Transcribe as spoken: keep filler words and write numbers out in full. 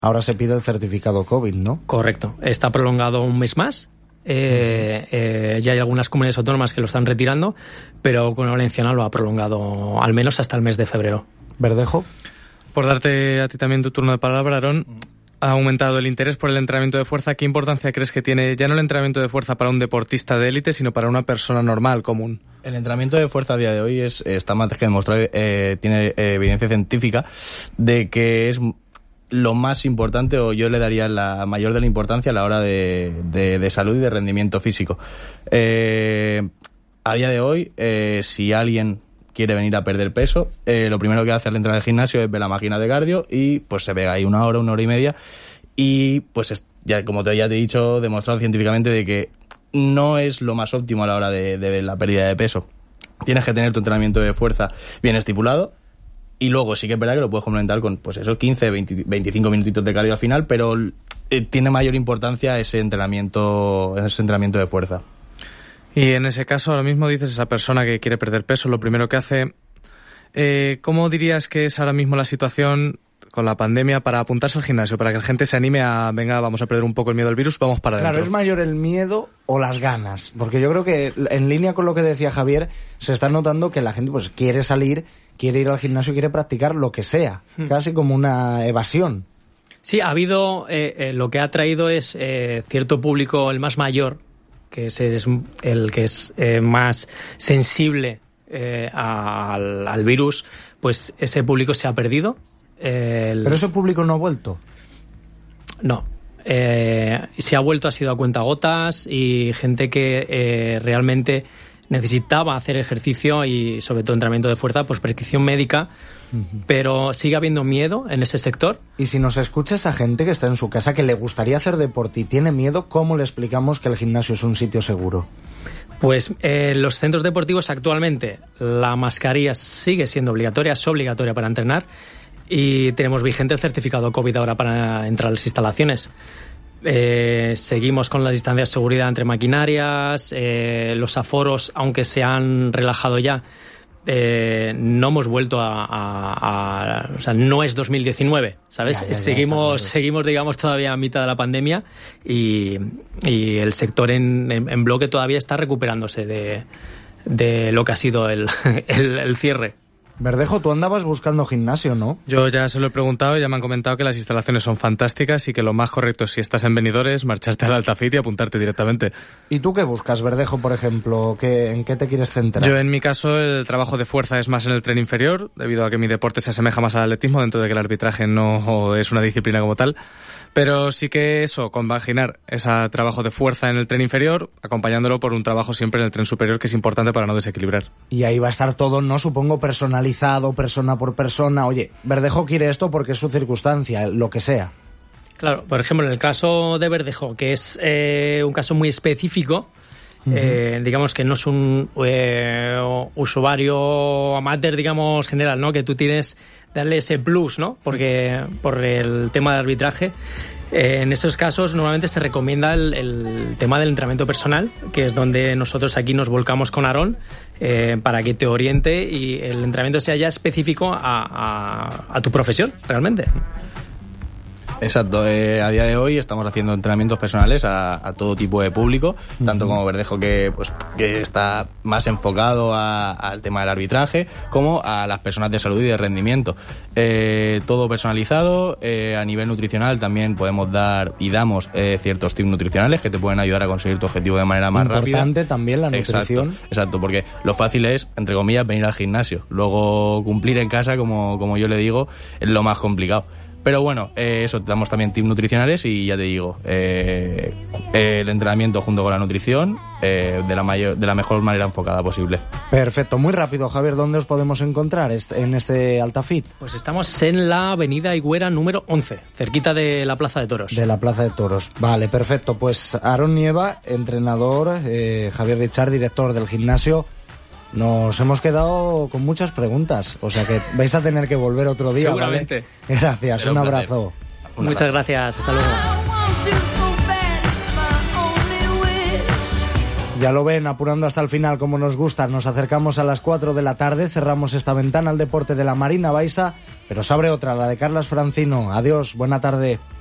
Ahora se pide el certificado COVID, ¿no? Correcto. Está prolongado un mes más. Eh, eh, ya hay algunas comunidades autónomas que lo están retirando, pero Comunidad Valenciana lo ha prolongado al menos hasta el mes de febrero. Verdejo. Por darte a ti también tu turno de palabra, Aarón, ha aumentado el interés por el entrenamiento de fuerza. ¿Qué importancia crees que tiene ya no el entrenamiento de fuerza para un deportista de élite, sino para una persona normal, común? El entrenamiento de fuerza a día de hoy es está más que demostrado, eh, tiene eh, evidencia científica de que es lo más importante, o yo le daría la mayor de la importancia a la hora de, de, de salud y de rendimiento físico. Eh, a día de hoy, eh, si alguien quiere venir a perder peso, eh, lo primero que hace al entrar al gimnasio es ver la máquina de cardio y pues se pega ahí una hora, una hora y media y pues ya como te, ya te he dicho, demostrado científicamente de que no es lo más óptimo a la hora de, de la pérdida de peso. Tienes que tener tu entrenamiento de fuerza bien estipulado. Y luego sí que es verdad que lo puedes complementar con pues esos quince, veinte, veinticinco minutitos de cardio al final, pero eh, tiene mayor importancia ese entrenamiento, ese entrenamiento de fuerza. Y en ese caso, ahora mismo dices esa persona que quiere perder peso, lo primero que hace, eh, ¿cómo dirías que es ahora mismo la situación con la pandemia para apuntarse al gimnasio, para que la gente se anime a, venga, vamos a perder un poco el miedo al virus, vamos para adentro? Claro, es mayor el miedo o las ganas, porque yo creo que en línea con lo que decía Javier, se está notando que la gente pues quiere salir, quiere ir al gimnasio, quiere practicar lo que sea, hmm. casi como una evasión. Sí, ha habido, eh, eh, lo que ha traído es eh, cierto público, el más mayor, que es, es el que es eh, más sensible eh, al, al virus, pues ese público se ha perdido. Eh, el... Pero ese público no ha vuelto. No. Eh, si ha vuelto ha sido a cuentagotas y gente que eh, realmente necesitaba hacer ejercicio y sobre todo entrenamiento de fuerza, pues prescripción médica, uh-huh. pero sigue habiendo miedo en ese sector. Y si nos escucha esa gente que está en su casa, que le gustaría hacer deporte y tiene miedo, ¿cómo le explicamos que el gimnasio es un sitio seguro? Pues eh, los centros deportivos actualmente la mascarilla sigue siendo obligatoria, es obligatoria para entrenar y tenemos vigente el certificado COVID ahora para entrar a las instalaciones. Eh, seguimos con las distancias de seguridad entre maquinarias, eh, los aforos, aunque se han relajado ya, eh, no hemos vuelto a, a, a... O sea, no es dos mil diecinueve, ¿sabes? Ya, ya, ya, seguimos, seguimos, digamos, todavía a mitad de la pandemia y, y el sector en, en, en bloque todavía está recuperándose de, de lo que ha sido el, el, el cierre. Verdejo, tú andabas buscando gimnasio, ¿no? Yo ya se lo he preguntado y ya me han comentado que las instalaciones son fantásticas y que lo más correcto, si estás en Benidorm, es marcharte al Altafit y apuntarte directamente. ¿Y tú qué buscas, Verdejo, por ejemplo? ¿Qué, ¿En qué te quieres centrar? Yo, en mi caso, el trabajo de fuerza es más en el tren inferior, debido a que mi deporte se asemeja más al atletismo, dentro de que el arbitraje no es una disciplina como tal. Pero sí que eso, compaginar ese trabajo de fuerza en el tren inferior, acompañándolo por un trabajo siempre en el tren superior, que es importante para no desequilibrar. Y ahí va a estar todo, ¿no? Supongo personalizado, persona por persona. Oye, Verdejo quiere esto porque es su circunstancia, lo que sea. Claro, por ejemplo, en el caso de Verdejo, que es eh, un caso muy específico, uh-huh. eh, digamos que no es un eh, usuario amateur, digamos, general, ¿no? Que tú tienes darle ese plus, ¿no? Porque por el tema del arbitraje, eh, en esos casos normalmente se recomienda el, el tema del entrenamiento personal, que es donde nosotros aquí nos volcamos con Aarón eh, para que te oriente y el entrenamiento sea ya específico a, a, a tu profesión, realmente. Exacto, eh, a día de hoy estamos haciendo entrenamientos personales a, a todo tipo de público, uh-huh. tanto como Verdejo, que pues que está más enfocado a, al tema del arbitraje, como a las personas de salud y de rendimiento. Eh, todo personalizado, eh, a nivel nutricional también podemos dar y damos eh, ciertos tips nutricionales que te pueden ayudar a conseguir tu objetivo de manera más Importante rápida. Importante también la nutrición. Exacto, exacto, porque lo fácil es, entre comillas, venir al gimnasio. Luego cumplir en casa, como, como yo le digo, es lo más complicado. Pero bueno, eh, eso, te damos también tips nutricionales y ya te digo, eh, el entrenamiento junto con la nutrición eh, de la mayor, de la mejor manera enfocada posible. Perfecto, muy rápido, Javier, ¿dónde os podemos encontrar en este Altafit? Pues estamos en la avenida Higuera número once, cerquita de la Plaza de Toros. De la Plaza de Toros, vale, perfecto. Pues Aarón Nieva, entrenador, eh, Javier Richard, director del gimnasio. Nos hemos quedado con muchas preguntas, o sea que vais a tener que volver otro día. Seguramente. ¿Vale? Gracias, un, un abrazo. Un Muchas abrazo. Gracias, hasta luego. Ya lo ven, apurando hasta el final como nos gusta. Nos acercamos a las cuatro de la tarde, cerramos esta ventana al deporte de la Marina Baixa, pero se abre otra, la de Carlas Francino. Adiós, buena tarde.